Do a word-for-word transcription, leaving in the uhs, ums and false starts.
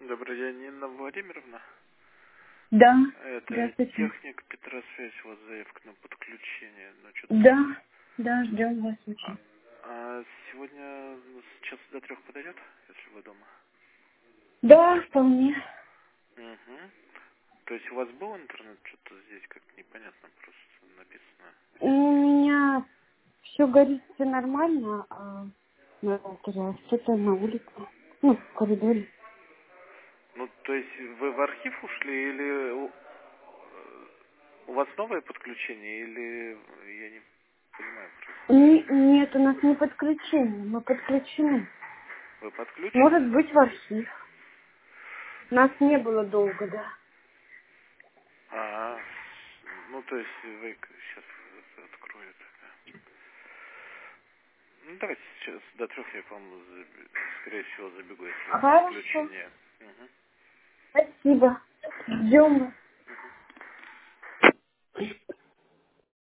Добрый день, Инна Владимировна. Да, Это здравствуйте. техник Петросвязь, у вас заявка на подключение. Ну, что-то... Да, да, ждем вас а, очень. а сегодня ну, с часа до трех подойдет, если вы дома? Да, вполне. Угу. То есть у вас был интернет? Что-то здесь как-то непонятно просто написано. У меня все горит, все нормально, а на роутере что-то на улице, ну, в коридоре. Ну, то есть вы в архив ушли или у, у вас новое подключение, или я не понимаю просто. Не- нет, у нас не подключение, мы подключены. Вы подключены? Может быть, в архив. Нас не было долго, да. А, ну то есть вы сейчас откроют. Ну, давайте сейчас до трех я к вам, заби- скорее всего, забегу, если у вас Хорошо, подключение. Мгм. спасибо. Ждем вас.